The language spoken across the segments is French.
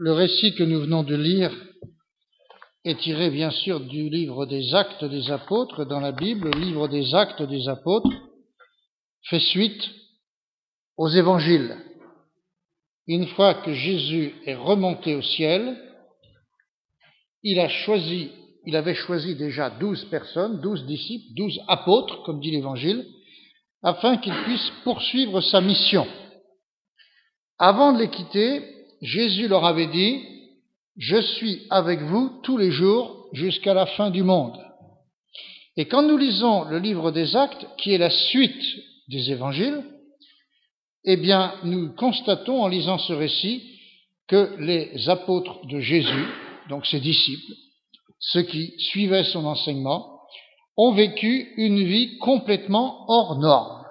Le récit que nous venons de lire est tiré bien sûr du livre des Actes des Apôtres dans la Bible. Le livre des Actes des Apôtres fait suite aux évangiles. Une fois que Jésus est remonté au ciel, il avait choisi déjà 12 personnes, 12 disciples, 12 apôtres, comme dit l'évangile, afin qu'ils puissent poursuivre sa mission. Avant de les quitter, Jésus leur avait dit « Je suis avec vous tous les jours jusqu'à la fin du monde ». Et quand nous lisons le livre des Actes, qui est la suite des évangiles, eh bien, nous constatons en lisant ce récit que les apôtres de Jésus, donc ses disciples, ceux qui suivaient son enseignement, ont vécu une vie complètement hors norme.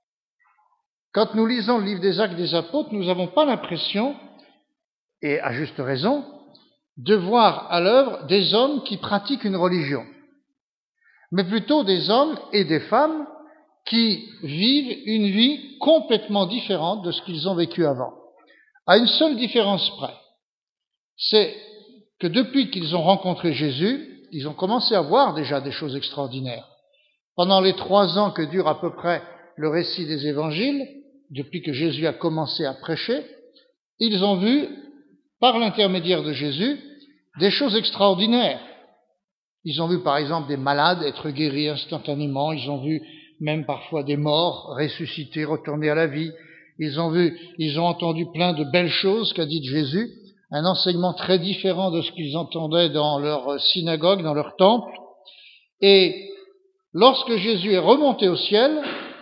Quand nous lisons le livre des Actes des Apôtres, nous n'avons pas l'impression, et à juste raison, de voir à l'œuvre des hommes qui pratiquent une religion, mais plutôt des hommes et des femmes qui vivent une vie complètement différente de ce qu'ils ont vécu avant. À une seule différence près, c'est que depuis qu'ils ont rencontré Jésus, ils ont commencé à voir déjà des choses extraordinaires. Pendant les 3 ans que dure à peu près le récit des évangiles, depuis que Jésus a commencé à prêcher, ils ont vu, par l'intermédiaire de Jésus, des choses extraordinaires. Ils ont vu par exemple des malades être guéris instantanément, ils ont vu même parfois des morts ressuscités, retourner à la vie. Ils ont entendu plein de belles choses qu'a dit Jésus, un enseignement très différent de ce qu'ils entendaient dans leur synagogue, dans leur temple. Et lorsque Jésus est remonté au ciel,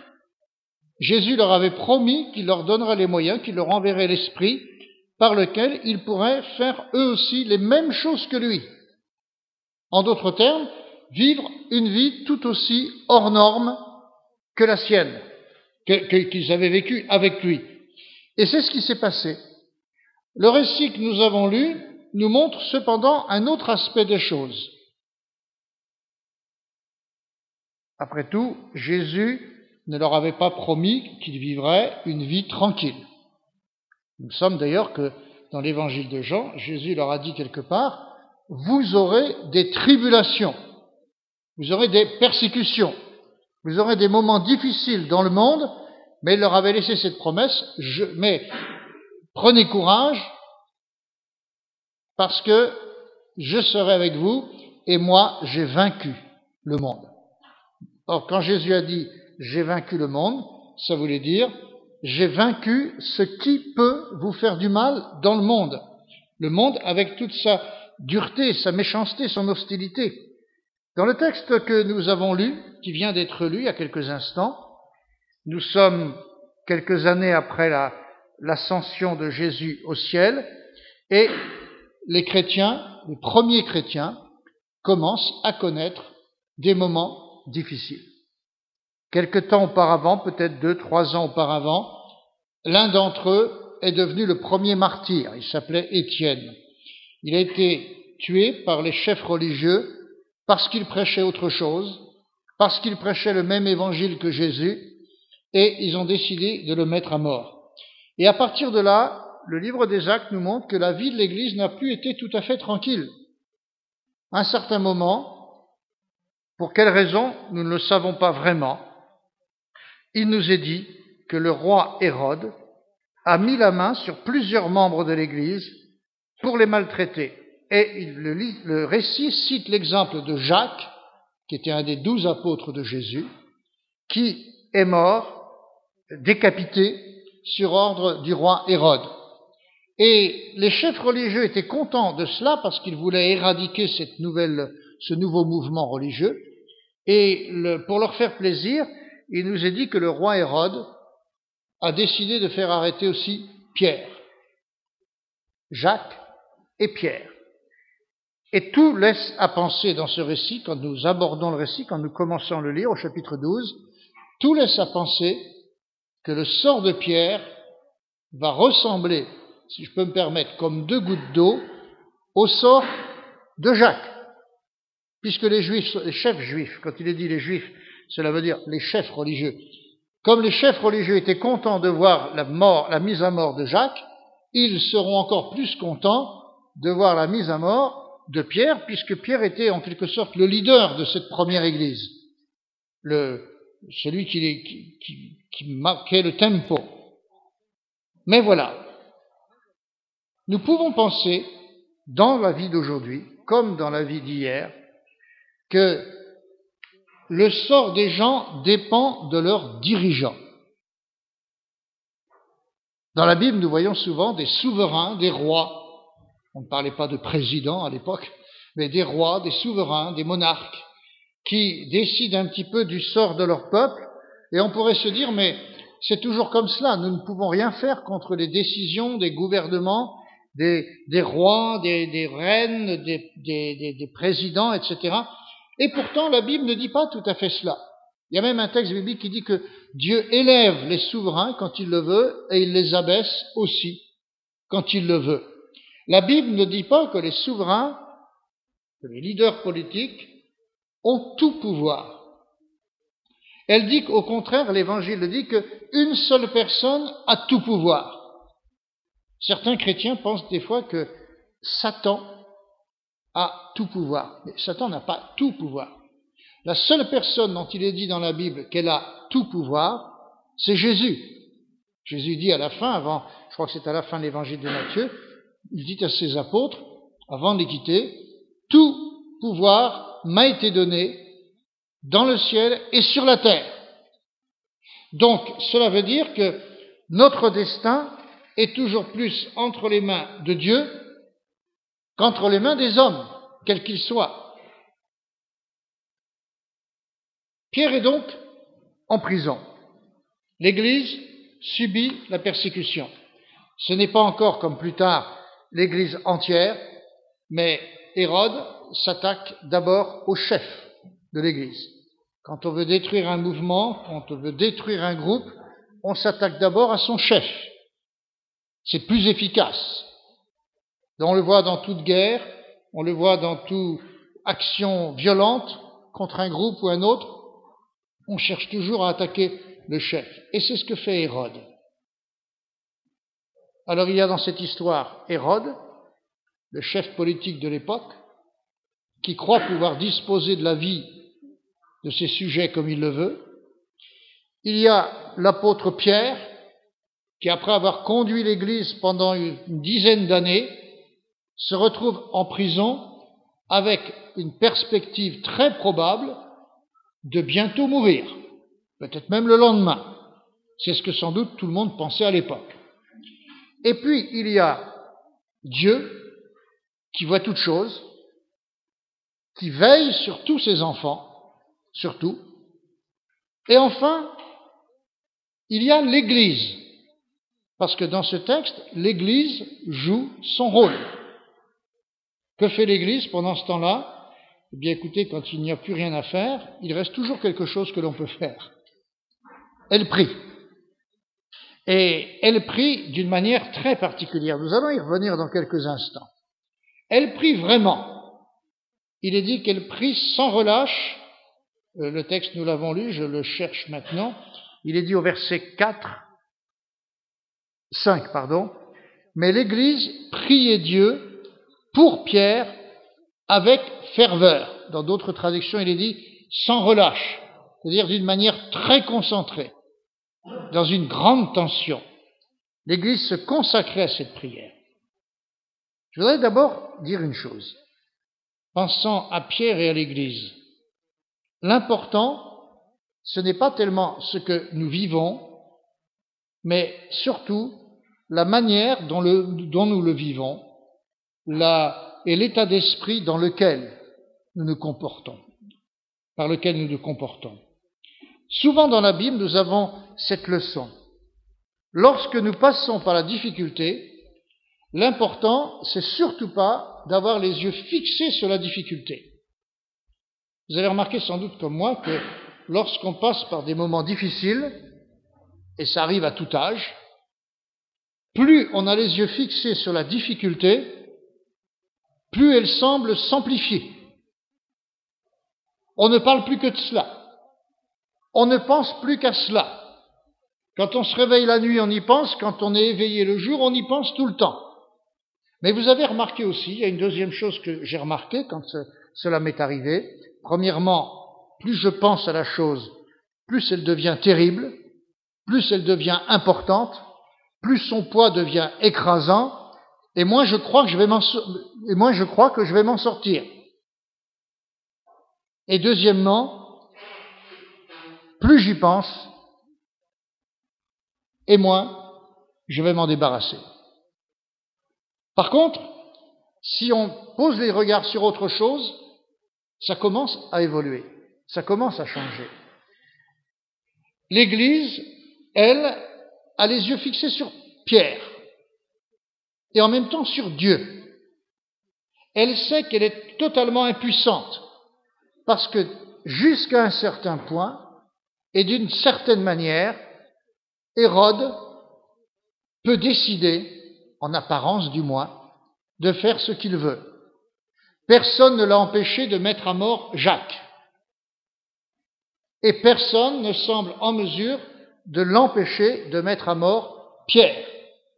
Jésus leur avait promis qu'il leur donnerait les moyens, qu'il leur enverrait l'Esprit par lequel ils pourraient faire eux aussi les mêmes choses que lui. En d'autres termes, vivre une vie tout aussi hors norme que la sienne, qu'ils avaient vécue avec lui. Et c'est ce qui s'est passé. Le récit que nous avons lu nous montre cependant un autre aspect des choses. Après tout, Jésus ne leur avait pas promis qu'ils vivraient une vie tranquille. Nous sommes d'ailleurs que dans l'évangile de Jean, Jésus leur a dit quelque part, « Vous aurez des tribulations, vous aurez des persécutions, vous aurez des moments difficiles dans le monde, mais il leur avait laissé cette promesse, mais prenez courage, parce que je serai avec vous, et moi j'ai vaincu le monde. » Or, quand Jésus a dit « j'ai vaincu le monde », ça voulait dire « j'ai vaincu ce qui peut vous faire du mal dans le monde ». Le monde avec toute sa dureté, sa méchanceté, son hostilité. Dans le texte que nous avons lu, qui vient d'être lu il y a quelques instants, nous sommes quelques années après l'ascension de Jésus au ciel, et les chrétiens, les premiers chrétiens, commencent à connaître des moments difficiles. Quelque temps auparavant, peut-être 2-3 ans auparavant, l'un d'entre eux est devenu le premier martyr. Il s'appelait Étienne. Il a été tué par les chefs religieux parce qu'il prêchait autre chose, parce qu'il prêchait le même évangile que Jésus, et ils ont décidé de le mettre à mort. Et à partir de là, le livre des Actes nous montre que la vie de l'Église n'a plus été tout à fait tranquille. À un certain moment, pour quelle raison, nous ne le savons pas vraiment, il nous est dit que le roi Hérode a mis la main sur plusieurs membres de l'Église pour les maltraiter. Et le récit cite l'exemple de Jacques, qui était un des 12 apôtres de Jésus, qui est mort, décapité, sur ordre du roi Hérode. Et les chefs religieux étaient contents de cela parce qu'ils voulaient éradiquer ce nouveau mouvement religieux. Et pour leur faire plaisir, il nous est dit que le roi Hérode a décidé de faire arrêter aussi Pierre, Jacques et Pierre. Et tout laisse à penser dans ce récit, quand nous abordons le récit, quand nous commençons à le lire au chapitre 12, tout laisse à penser que le sort de Pierre va ressembler, si je peux me permettre, comme 2 gouttes d'eau au sort de Jacques. Puisque les chefs juifs, quand il est dit les juifs, cela veut dire les chefs religieux, comme les chefs religieux étaient contents de voir la mise à mort de Jacques, ils seront encore plus contents de voir la mise à mort de Pierre, puisque Pierre était en quelque sorte le leader de cette première église, celui qui marquait le tempo. Mais voilà, nous pouvons penser, dans la vie d'aujourd'hui, comme dans la vie d'hier, que le sort des gens dépend de leurs dirigeants. Dans la Bible, nous voyons souvent des souverains, des rois. On ne parlait pas de présidents à l'époque, mais des rois, des souverains, des monarques, qui décident un petit peu du sort de leur peuple. Et on pourrait se dire, mais c'est toujours comme cela, nous ne pouvons rien faire contre les décisions des gouvernements, des rois, des reines, des présidents, etc. Et pourtant, la Bible ne dit pas tout à fait cela. Il y a même un texte biblique qui dit que Dieu élève les souverains quand il le veut et il les abaisse aussi quand il le veut. La Bible ne dit pas que les souverains, que les leaders politiques ont tout pouvoir. Elle dit qu'au contraire, l'Évangile dit qu'une seule personne a tout pouvoir. Certains chrétiens pensent des fois que Satan a tout pouvoir. Mais Satan n'a pas tout pouvoir. La seule personne dont il est dit dans la Bible qu'elle a tout pouvoir, c'est Jésus. Jésus dit à la fin, je crois que c'est à la fin de l'évangile de Matthieu, il dit à ses apôtres, avant de les quitter, « Tout pouvoir m'a été donné dans le ciel et sur la terre. » Donc, cela veut dire que notre destin est toujours plus entre les mains de Dieu qu'entre les mains des hommes, quels qu'ils soient. Pierre est donc en prison. L'Église subit la persécution. Ce n'est pas encore, comme plus tard, l'Église entière, mais Hérode s'attaque d'abord au chef de l'Église. Quand on veut détruire un mouvement, quand on veut détruire un groupe, on s'attaque d'abord à son chef. C'est plus efficace. On le voit dans toute guerre, on le voit dans toute action violente contre un groupe ou un autre. On cherche toujours à attaquer le chef. Et c'est ce que fait Hérode. Alors il y a dans cette histoire Hérode, le chef politique de l'époque, qui croit pouvoir disposer de la vie de ses sujets comme il le veut. Il y a l'apôtre Pierre, qui après avoir conduit l'Église pendant une dizaine d'années, se retrouve en prison avec une perspective très probable de bientôt mourir, peut-être même le lendemain. C'est ce que sans doute tout le monde pensait à l'époque. Et puis, il y a Dieu qui voit toutes choses, qui veille sur tous ses enfants, surtout. Et enfin, il y a l'Église, parce que dans ce texte, l'Église joue son rôle. Que fait l'Église pendant ce temps-là ? Eh bien, écoutez, quand il n'y a plus rien à faire, il reste toujours quelque chose que l'on peut faire. Elle prie. Et elle prie d'une manière très particulière. Nous allons y revenir dans quelques instants. Elle prie vraiment. Il est dit qu'elle prie sans relâche. Le texte, nous l'avons lu, je le cherche maintenant. Il est dit au verset 5, mais l'Église priait Dieu pour Pierre avec ferveur. Dans d'autres traductions, il est dit sans relâche, c'est-à-dire d'une manière très concentrée, dans une grande tension. L'Église se consacrait à cette prière. Je voudrais d'abord dire une chose. Pensant à Pierre et à l'Église, l'important, ce n'est pas tellement ce que nous vivons, mais surtout la manière dont nous le vivons, et l'état d'esprit dans lequel nous nous comportons, par lequel nous nous comportons. Souvent dans la Bible, nous avons cette leçon. Lorsque nous passons par la difficulté, l'important, c'est surtout pas d'avoir les yeux fixés sur la difficulté. Vous avez remarqué sans doute comme moi que lorsqu'on passe par des moments difficiles, et ça arrive à tout âge, plus on a les yeux fixés sur la difficulté, plus elle semble s'amplifier. On ne parle plus que de cela. On ne pense plus qu'à cela. Quand on se réveille la nuit, on y pense. Quand on est éveillé le jour, on y pense tout le temps. Mais vous avez remarqué aussi, il y a une deuxième chose que j'ai remarqué quand cela m'est arrivé. Premièrement, plus je pense à la chose, plus elle devient terrible, plus elle devient importante, plus son poids devient écrasant, et moins je crois que je vais m'en sortir. Et deuxièmement, plus j'y pense, et moins je vais m'en débarrasser. Par contre, si on pose les regards sur autre chose, ça commence à évoluer, ça commence à changer. L'Église, elle, a les yeux fixés sur Pierre et en même temps sur Dieu. Elle sait qu'elle est totalement impuissante parce que jusqu'à un certain point et d'une certaine manière, Hérode peut décider, en apparence du moins, de faire ce qu'il veut. Personne ne l'a empêché de mettre à mort Jacques. Et personne ne semble en mesure de l'empêcher de mettre à mort Pierre.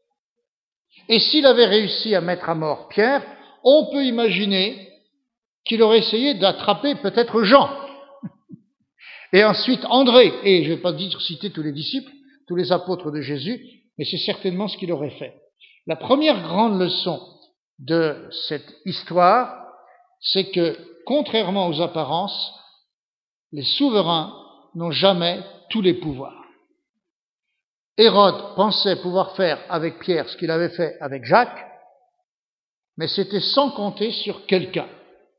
Et s'il avait réussi à mettre à mort Pierre, on peut imaginer qu'il aurait essayé d'attraper peut-être Jean, et ensuite André, et je ne vais pas citer tous les disciples, tous les apôtres de Jésus, mais c'est certainement ce qu'il aurait fait. La première grande leçon de cette histoire, c'est que, contrairement aux apparences, les souverains n'ont jamais tous les pouvoirs. Hérode pensait pouvoir faire avec Pierre ce qu'il avait fait avec Jacques, mais c'était sans compter sur quelqu'un,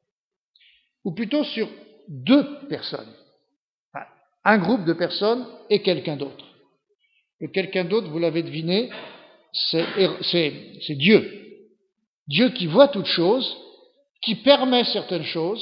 ou plutôt sur deux personnes, enfin, un groupe de personnes et quelqu'un d'autre. Et quelqu'un d'autre, vous l'avez deviné, c'est Dieu. Dieu qui voit toutes choses, qui permet certaines choses,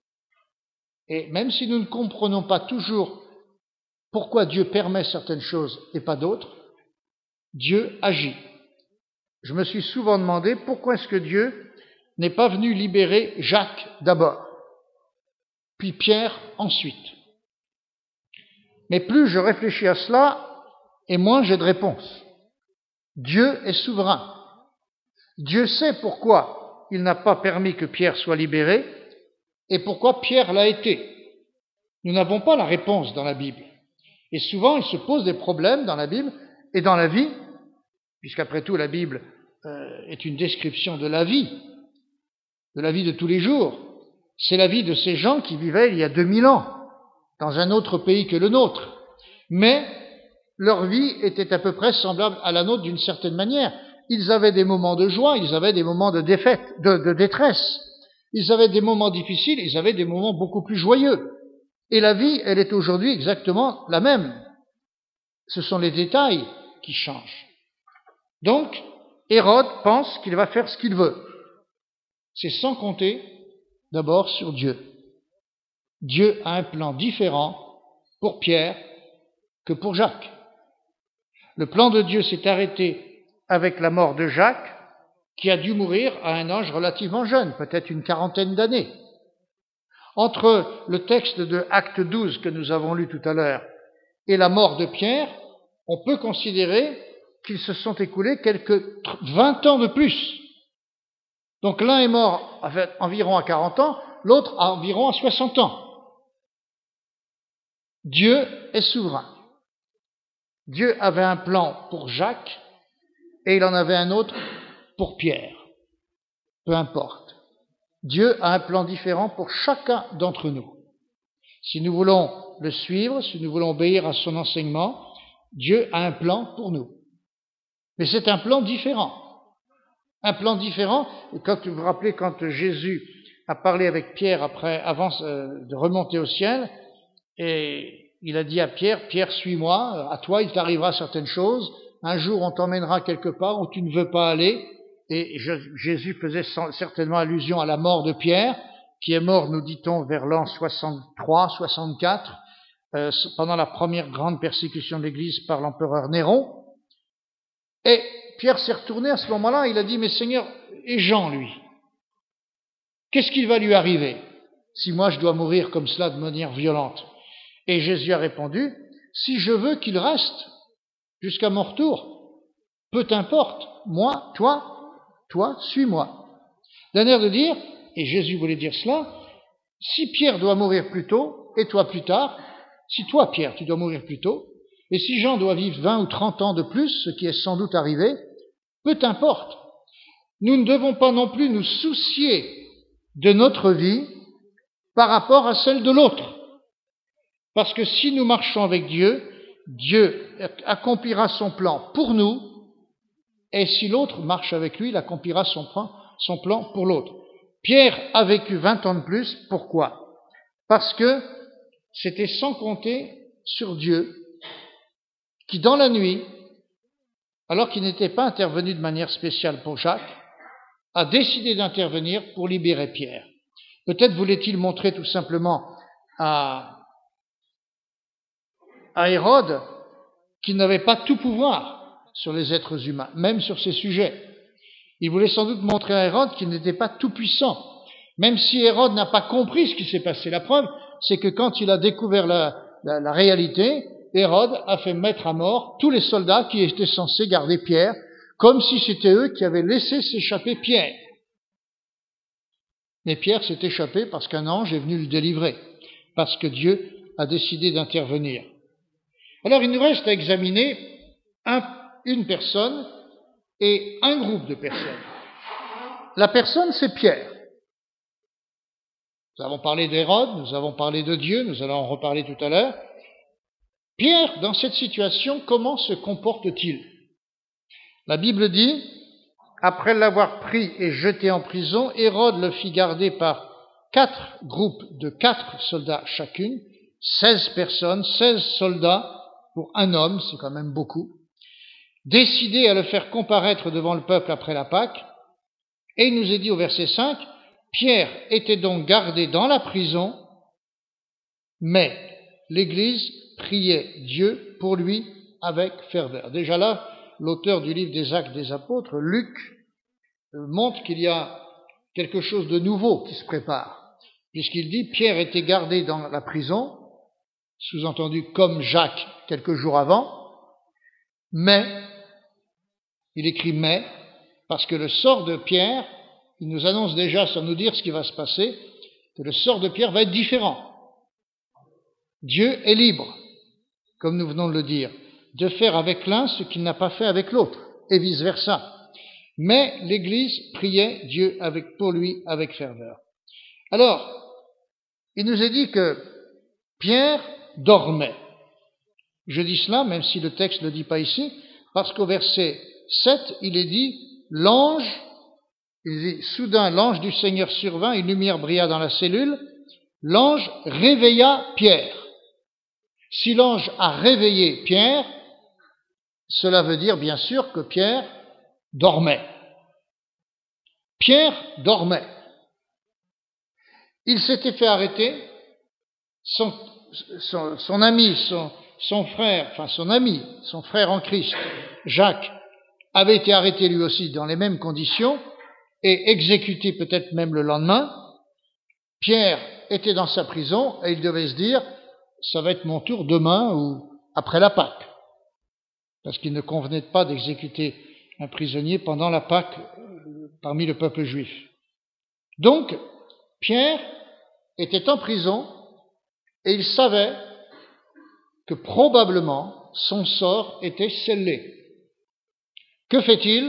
et même si nous ne comprenons pas toujours pourquoi Dieu permet certaines choses et pas d'autres, Dieu agit. Je me suis souvent demandé pourquoi est-ce que Dieu n'est pas venu libérer Jacques d'abord, puis Pierre ensuite. Mais plus je réfléchis à cela, et moins j'ai de réponse. Dieu est souverain. Dieu sait pourquoi il n'a pas permis que Pierre soit libéré et pourquoi Pierre l'a été. Nous n'avons pas la réponse dans la Bible. Et souvent, il se pose des problèmes dans la Bible et dans la vie, puisqu'après tout, la Bible est une description de la vie de tous les jours. C'est la vie de ces gens qui vivaient il y a 2000 ans, dans un autre pays que le nôtre. Mais leur vie était à peu près semblable à la nôtre d'une certaine manière. Ils avaient des moments de joie, ils avaient des moments de détresse. Ils avaient des moments difficiles, ils avaient des moments beaucoup plus joyeux. Et la vie, elle est aujourd'hui exactement la même. Ce sont les détails qui changent. Donc, Hérode pense qu'il va faire ce qu'il veut. C'est sans compter d'abord sur Dieu. Dieu a un plan différent pour Pierre que pour Jacques. Le plan de Dieu s'est arrêté avec la mort de Jacques, qui a dû mourir à un âge relativement jeune, peut-être une quarantaine d'années. Entre le texte de Acte 12 que nous avons lu tout à l'heure et la mort de Pierre, on peut considérer qu'ils se sont écoulés quelques 20 ans de plus. Donc l'un est mort environ à 40 ans, l'autre à environ à 60 ans. Dieu est souverain. Dieu avait un plan pour Jacques et il en avait un autre pour Pierre. Peu importe. Dieu a un plan différent pour chacun d'entre nous. Si nous voulons le suivre, si nous voulons obéir à son enseignement, Dieu a un plan pour nous. Mais c'est un plan différent. Un plan différent, et quand vous vous rappelez, quand Jésus a parlé avec Pierre avant de remonter au ciel, et il a dit à Pierre, Pierre, suis-moi, à toi il t'arrivera certaines choses, un jour on t'emmènera quelque part où tu ne veux pas aller, et Jésus faisait certainement allusion à la mort de Pierre, qui est mort, nous dit-on, vers l'an 63, 64, pendant la première grande persécution de l'Église par l'empereur Néron. Et Pierre s'est retourné à ce moment-là, il a dit, mais Seigneur, et Jean, lui, qu'est-ce qu'il va lui arriver si moi je dois mourir comme cela de manière violente? Et Jésus a répondu, si je veux qu'il reste, jusqu'à mon retour. Peu t'importe, moi, toi, suis-moi. D'un air de dire, et Jésus voulait dire cela, si Pierre doit mourir plus tôt, et toi plus tard, si toi, Pierre, tu dois mourir plus tôt, et si Jean doit vivre 20 ou 30 ans de plus, ce qui est sans doute arrivé, peu t'importe. Nous ne devons pas non plus nous soucier de notre vie par rapport à celle de l'autre. Parce que si nous marchons avec Dieu, Dieu accomplira son plan pour nous, et si l'autre marche avec lui, il accomplira son plan pour l'autre. Pierre a vécu 20 ans de plus, pourquoi? Parce que c'était sans compter sur Dieu, qui dans la nuit, alors qu'il n'était pas intervenu de manière spéciale pour Jacques, a décidé d'intervenir pour libérer Pierre. Peut-être voulait-il montrer tout simplement à Hérode qu'il n'avait pas tout pouvoir sur les êtres humains, même sur ces sujets. Il voulait sans doute montrer à Hérode qu'il n'était pas tout puissant, même si Hérode n'a pas compris ce qui s'est passé. La preuve, c'est que quand il a découvert la réalité, Hérode a fait mettre à mort tous les soldats qui étaient censés garder Pierre, comme si c'était eux qui avaient laissé s'échapper Pierre. Mais Pierre s'est échappé parce qu'un ange est venu le délivrer, parce que Dieu a décidé d'intervenir. Alors il nous reste à examiner une personne et un groupe de personnes. La personne, c'est Pierre. Nous avons parlé d'Hérode, nous avons parlé de Dieu, nous allons en reparler tout à l'heure. Pierre, dans cette situation, comment se comporte-t-il? La Bible dit, après l'avoir pris et jeté en prison, Hérode le fit garder par 4 groupes de 4 soldats chacune, 16 personnes, 16 soldats pour un homme, c'est quand même beaucoup, décidé à le faire comparaître devant le peuple après la Pâque. Et il nous est dit au verset 5, Pierre était donc gardé dans la prison, mais l'Église priait Dieu pour lui avec ferveur. Déjà là, l'auteur du livre des Actes des Apôtres, Luc, montre qu'il y a quelque chose de nouveau qui se prépare, puisqu'il dit Pierre était gardé dans la prison, sous-entendu comme Jacques quelques jours avant, mais, il écrit mais, parce que le sort de Pierre, il nous annonce déjà, sans nous dire ce qui va se passer, que le sort de Pierre va être différent. Dieu est libre, comme nous venons de le dire, de faire avec l'un ce qu'il n'a pas fait avec l'autre, et vice-versa. Mais l'Église priait Dieu pour lui avec ferveur. Alors, il nous est dit que Pierre dormait. Je dis cela, même si le texte ne le dit pas ici, parce qu'au verset 7, il est dit, soudain l'ange du Seigneur survint, une lumière brilla dans la cellule, l'ange réveilla Pierre. Si l'ange a réveillé Pierre, cela veut dire bien sûr que Pierre dormait. Pierre dormait. Il s'était fait arrêter, son ami, son frère, enfin son ami, son frère en Christ, Jacques, avait été arrêté lui aussi dans les mêmes conditions et exécuté peut-être même le lendemain. Pierre était dans sa prison et il devait se dire, ça va être mon tour demain ou après la Pâque. Parce qu'il ne convenait pas d'exécuter un prisonnier pendant la Pâque parmi le peuple juif. Donc, Pierre était en prison et il savait que probablement son sort était scellé. Que fait-il?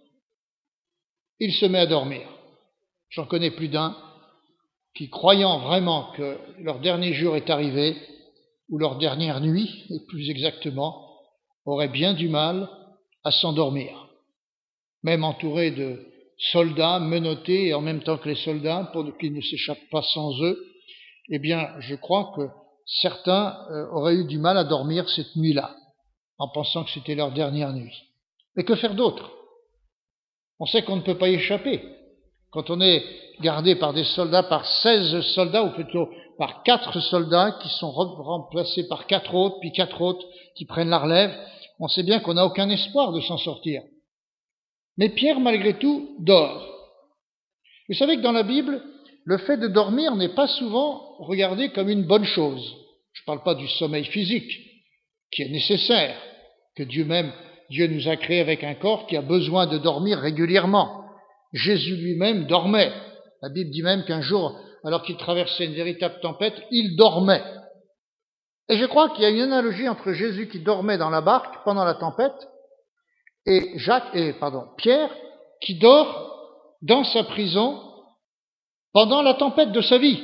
Il se met à dormir. J'en connais plus d'un qui, croyant vraiment que leur dernier jour est arrivé, ou leur dernière nuit, et plus exactement, aurait bien du mal à s'endormir. Même entouré de soldats menottés, et en même temps que les soldats, pour qu'ils ne s'échappent pas sans eux, eh bien, je crois que certains auraient eu du mal à dormir cette nuit-là, en pensant que c'était leur dernière nuit. Mais que faire d'autre? On sait qu'on ne peut pas y échapper. Quand on est gardé par des soldats, par 16 soldats, ou plutôt par 4 soldats qui sont remplacés par 4 autres, puis 4 autres qui prennent la relève, on sait bien qu'on n'a aucun espoir de s'en sortir. Mais Pierre, malgré tout, dort. Vous savez que dans la Bible, le fait de dormir n'est pas souvent regardé comme une bonne chose. Je ne parle pas du sommeil physique, qui est nécessaire, que Dieu nous a créés avec un corps qui a besoin de dormir régulièrement. Jésus lui-même dormait. La Bible dit même qu'un jour, alors qu'il traversait une véritable tempête, il dormait. Et je crois qu'il y a une analogie entre Jésus qui dormait dans la barque pendant la tempête et Pierre qui dort dans sa prison pendant la tempête de sa vie.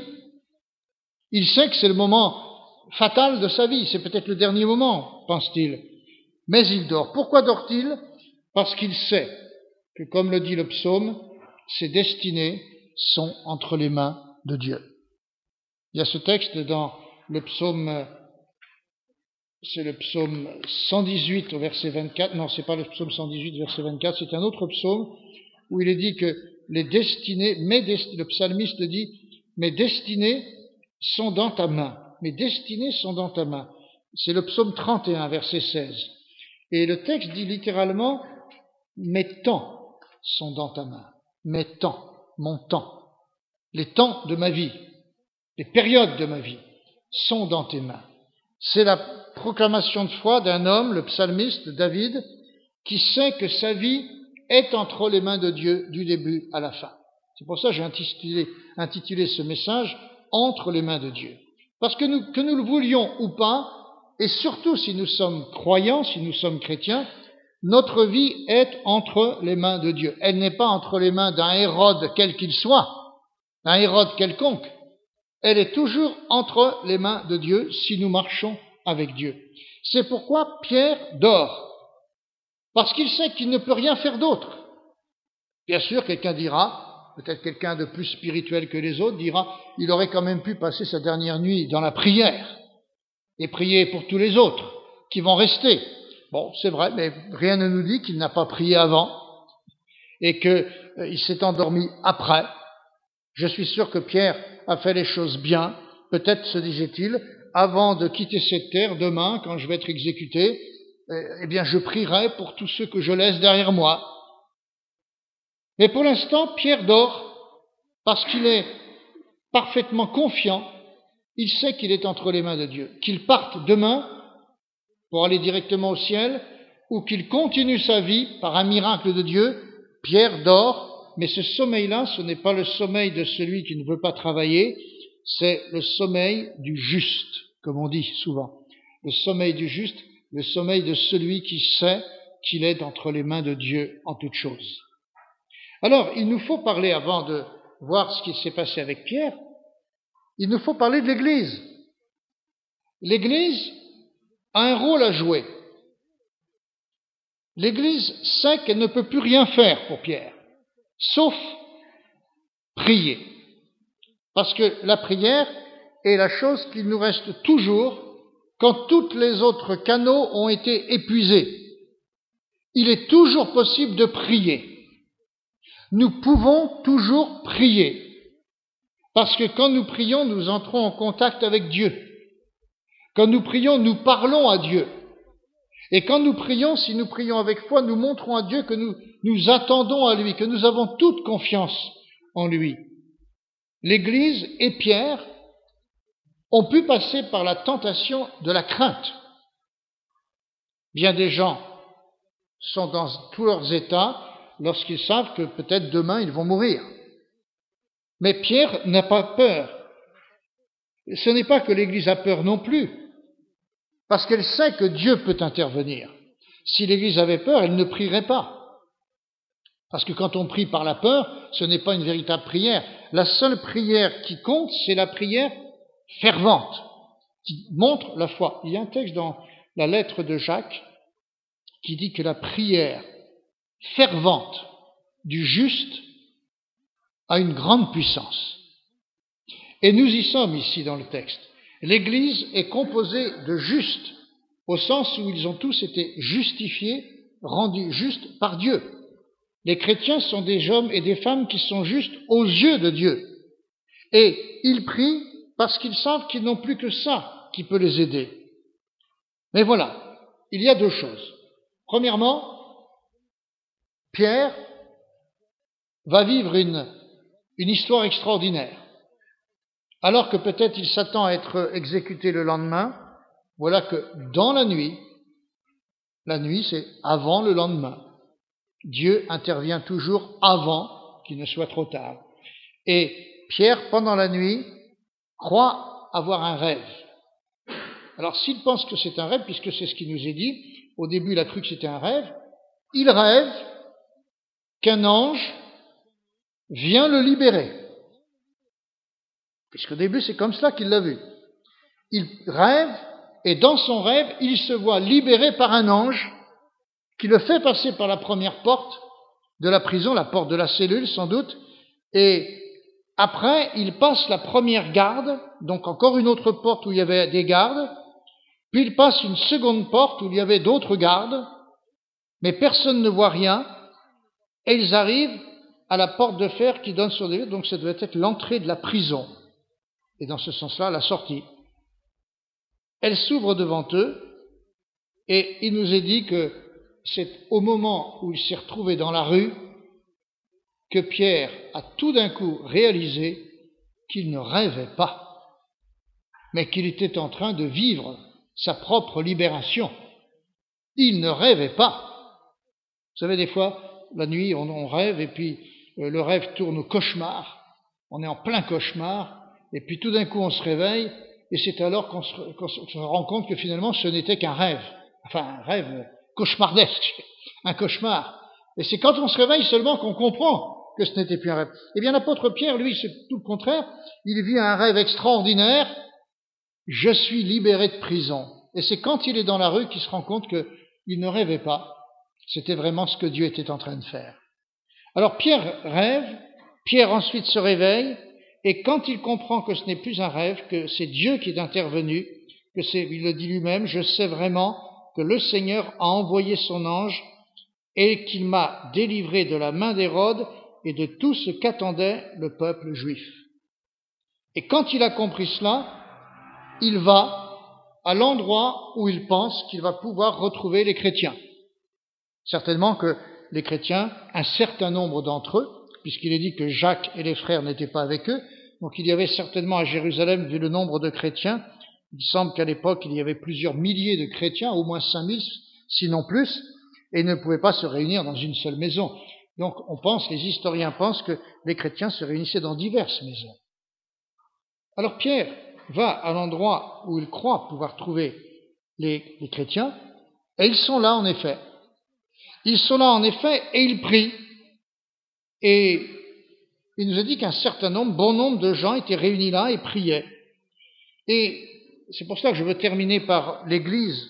Il sait que c'est le moment fatal de sa vie, c'est peut-être le dernier moment, pense-t-il. Mais il dort. Pourquoi dort-il? Parce qu'il sait que, comme le dit le psaume, ses destinées sont entre les mains de Dieu. Il y a ce texte dans le psaume, c'est le psaume 118 au verset 24, non, c'est pas le psaume 118 verset 24, c'est un autre psaume où il est dit que les destinées, le psalmiste dit, mes destinées sont dans ta main. Mes destinées sont dans ta main. C'est le psaume 31 verset 16. Et le texte dit littéralement, mes temps sont dans ta main. Mes temps, mon temps, les temps de ma vie, les périodes de ma vie sont dans tes mains. C'est la proclamation de foi d'un homme, le psalmiste David, qui sait que sa vie est entre les mains de Dieu du début à la fin. C'est pour ça que j'ai intitulé ce message « Entre les mains de Dieu ». Parce que nous le voulions ou pas, et surtout si nous sommes croyants, si nous sommes chrétiens, notre vie est entre les mains de Dieu. Elle n'est pas entre les mains d'un Hérode quel qu'il soit, d'un Hérode quelconque. Elle est toujours entre les mains de Dieu si nous marchons avec Dieu. C'est pourquoi Pierre dort. Parce qu'il sait qu'il ne peut rien faire d'autre. Bien sûr, quelqu'un dira, peut-être quelqu'un de plus spirituel que les autres dira, il aurait quand même pu passer sa dernière nuit dans la prière et prier pour tous les autres qui vont rester. Bon, c'est vrai, mais rien ne nous dit qu'il n'a pas prié avant et qu'il s'est endormi après. Je suis sûr que Pierre a fait les choses bien. Peut-être, se disait-il, avant de quitter cette terre, demain, quand je vais être exécuté, eh bien, je prierai pour tous ceux que je laisse derrière moi. Mais pour l'instant, Pierre dort parce qu'il est parfaitement confiant. Il sait qu'il est entre les mains de Dieu. Qu'il parte demain pour aller directement au ciel ou qu'il continue sa vie par un miracle de Dieu, Pierre dort, mais ce sommeil-là, ce n'est pas le sommeil de celui qui ne veut pas travailler, c'est le sommeil du juste, comme on dit souvent. Le sommeil du juste, le sommeil de celui qui sait qu'il est entre les mains de Dieu en toutes choses. Alors, il nous faut parler, avant de voir ce qui s'est passé avec Pierre, il nous faut parler de l'Église. L'Église a un rôle à jouer. L'Église sait qu'elle ne peut plus rien faire pour Pierre, sauf prier. Parce que la prière est la chose qui nous reste toujours quand tous les autres canaux ont été épuisés. Il est toujours possible de prier. Nous pouvons toujours prier. Parce que quand nous prions, nous entrons en contact avec Dieu. Quand nous prions, nous parlons à Dieu. Et quand nous prions, si nous prions avec foi, nous montrons à Dieu que nous attendons à lui, que nous avons toute confiance en lui. L'Église et Pierre ont pu passer par la tentation de la crainte. Bien des gens sont dans tous leurs états lorsqu'ils savent que peut-être demain ils vont mourir. Mais Pierre n'a pas peur. Ce n'est pas que l'Église a peur non plus, parce qu'elle sait que Dieu peut intervenir. Si l'Église avait peur, elle ne prierait pas. Parce que quand on prie par la peur, ce n'est pas une véritable prière. La seule prière qui compte, c'est la prière fervente, qui montre la foi. Il y a un texte dans la lettre de Jacques qui dit que la prière fervente du juste a une grande puissance. Et nous y sommes ici dans le texte. L'Église est composée de justes, au sens où ils ont tous été justifiés, rendus justes par Dieu. Les chrétiens sont des hommes et des femmes qui sont justes aux yeux de Dieu. Et ils prient parce qu'ils savent qu'ils n'ont plus que ça qui peut les aider. Mais voilà, il y a deux choses. Premièrement, Pierre va vivre une histoire extraordinaire. Alors que peut-être il s'attend à être exécuté le lendemain, voilà que dans la nuit, La nuit, c'est avant le lendemain. Dieu intervient toujours avant qu'il ne soit trop tard. Et Pierre, pendant la nuit, croit avoir un rêve. Alors s'il pense que c'est un rêve, puisque c'est ce qui nous est dit, au début il a cru que c'était un rêve, il rêve qu'un ange vient le libérer. Puisqu'au début c'est comme cela qu'il l'a vu. Il rêve, et dans son rêve, il se voit libéré par un ange qui le fait passer par la première porte de la prison, la porte de la cellule sans doute, et après il passe la première garde, donc encore une autre porte où il y avait des gardes, puis il passe une seconde porte où il y avait d'autres gardes, mais personne ne voit rien, et ils arrivent à la porte de fer qui donne sur des vitres, donc ça devait être l'entrée de la prison, et dans ce sens-là, la sortie. Elle s'ouvre devant eux, et il nous est dit que c'est au moment où il s'est retrouvé dans la rue que Pierre a tout d'un coup réalisé qu'il ne rêvait pas, mais qu'il était en train de vivre sa propre libération. Il ne rêvait pas. Vous savez, des fois, la nuit, on rêve, et puis le rêve tourne au cauchemar. On est en plein cauchemar, et puis tout d'un coup, on se réveille, et c'est alors qu'on se rend compte que finalement, ce n'était qu'un rêve. Enfin, un rêve cauchemardesque, un cauchemar. Et c'est quand on se réveille seulement qu'on comprend que ce n'était plus un rêve. Eh bien, l'apôtre Pierre, lui, c'est tout le contraire. Il vit un rêve extraordinaire. Je suis libéré de prison. Et c'est quand il est dans la rue qu'il se rend compte qu'il ne rêvait pas. C'était vraiment ce que Dieu était en train de faire. Alors Pierre rêve, Pierre ensuite se réveille, et quand il comprend que ce n'est plus un rêve, que c'est Dieu qui est intervenu, il le dit lui-même, je sais vraiment que le Seigneur a envoyé son ange et qu'il m'a délivré de la main d'Hérode et de tout ce qu'attendait le peuple juif. Et quand il a compris cela, il va à l'endroit où il pense qu'il va pouvoir retrouver les chrétiens. Certainement que les chrétiens, un certain nombre d'entre eux, puisqu'il est dit que Jacques et les frères n'étaient pas avec eux, donc il y avait certainement à Jérusalem, vu le nombre de chrétiens, il semble qu'à l'époque il y avait plusieurs milliers de chrétiens, au moins 5000, sinon plus, et ils ne pouvaient pas se réunir dans une seule maison. Donc les historiens pensent que les chrétiens se réunissaient dans diverses maisons. Alors Pierre va à l'endroit où il croit pouvoir trouver les chrétiens, et ils sont là en effet. Ils sont là en effet, et ils prient. Et il nous a dit qu'un bon nombre de gens étaient réunis là et priaient. Et c'est pour cela que je veux terminer par l'Église.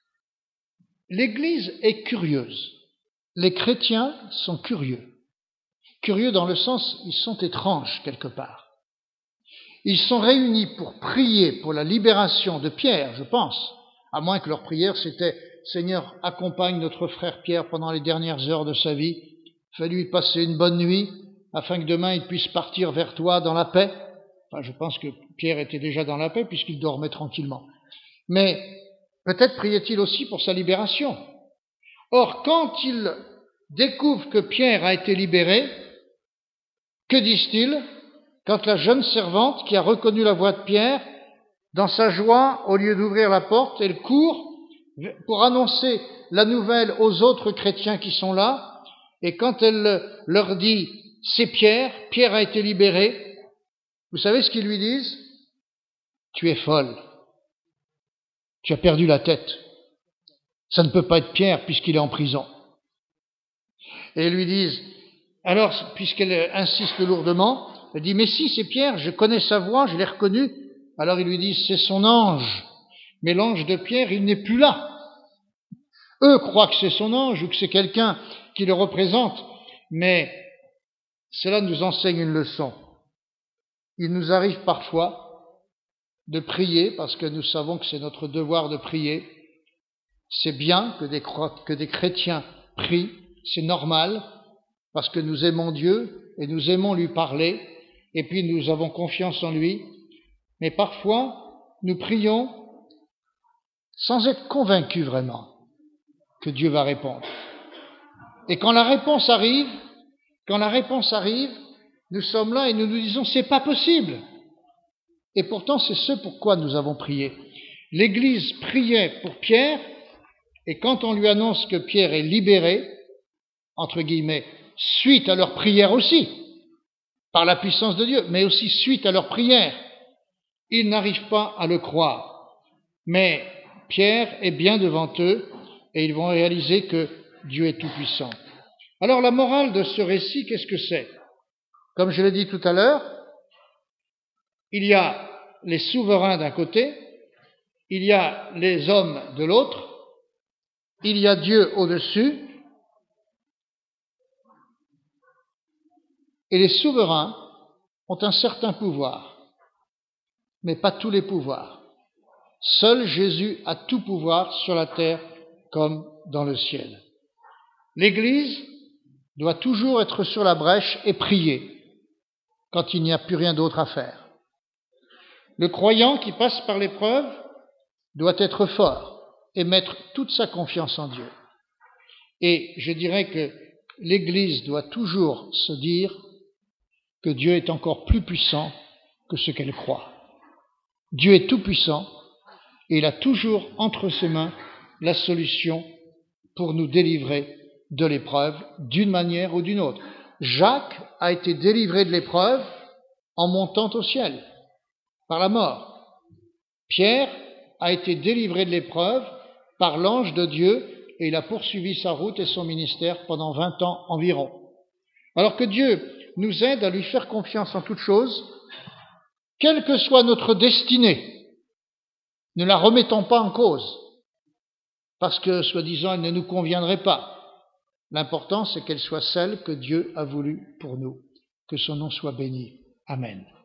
L'Église est curieuse. Les chrétiens sont curieux. Curieux dans le sens, ils sont étranges quelque part. Ils sont réunis pour prier pour la libération de Pierre, je pense, à moins que leur prière c'était « Seigneur, accompagne notre frère Pierre pendant les dernières heures de sa vie, fais-lui passer une bonne nuit, afin que demain il puisse partir vers toi dans la paix. » Enfin, je pense que Pierre était déjà dans la paix puisqu'il dormait tranquillement. Mais peut-être priait-il aussi pour sa libération. Or, quand il découvre que Pierre a été libéré, que disent-ils? Quand la jeune servante qui a reconnu la voix de Pierre, dans sa joie, au lieu d'ouvrir la porte, elle court pour annoncer la nouvelle aux autres chrétiens qui sont là, et quand elle leur dit « c'est Pierre, Pierre a été libéré », vous savez ce qu'ils lui disent? « Tu es folle, tu as perdu la tête, ça ne peut pas être Pierre puisqu'il est en prison. » Et ils lui disent, alors, puisqu'elle insiste lourdement, elle dit « mais si, c'est Pierre, je connais sa voix, je l'ai reconnu. » Alors ils lui disent « c'est son ange. » Mais l'ange de Pierre, il n'est plus là. Eux croient que c'est son ange ou que c'est quelqu'un qui le représente, mais cela nous enseigne une leçon. Il nous arrive parfois de prier, parce que nous savons que c'est notre devoir de prier. C'est bien que des chrétiens prient, c'est normal, parce que nous aimons Dieu et nous aimons lui parler, et puis nous avons confiance en lui. Mais parfois, nous prions sans être convaincus vraiment que Dieu va répondre. Et quand la réponse arrive, nous sommes là et nous nous disons, c'est pas possible. Et pourtant, c'est ce pourquoi nous avons prié. L'Église priait pour Pierre, Et quand on lui annonce que Pierre est libéré, entre guillemets, suite à leur prière aussi, par la puissance de Dieu, mais aussi suite à leur prière, ils n'arrivent pas à le croire. Mais Pierre est bien devant eux et ils vont réaliser que Dieu est tout-puissant. Alors la morale de ce récit, qu'est-ce que c'est? Comme je l'ai dit tout à l'heure, il y a les souverains d'un côté, il y a les hommes de l'autre, il y a Dieu au-dessus, et les souverains ont un certain pouvoir, mais pas tous les pouvoirs. Seul Jésus a tout pouvoir sur la terre comme dans le ciel. L'Église doit toujours être sur la brèche et prier quand il n'y a plus rien d'autre à faire. Le croyant qui passe par l'épreuve doit être fort et mettre toute sa confiance en Dieu. Et je dirais que l'Église doit toujours se dire que Dieu est encore plus puissant que ce qu'elle croit. Dieu est tout puissant et il a toujours entre ses mains la solution pour nous délivrer de l'épreuve d'une manière ou d'une autre. Jacques a été délivré de l'épreuve en montant au ciel par la mort. Pierre a été délivré de l'épreuve par l'ange de Dieu et il a poursuivi sa route et son ministère pendant 20 ans environ. Alors que Dieu nous aide à lui faire confiance en toutes choses, quelle que soit notre destinée, ne la remettons pas en cause, parce que, soi-disant, elle ne nous conviendrait pas. L'important, c'est qu'elle soit celle que Dieu a voulu pour nous. Que son nom soit béni. Amen.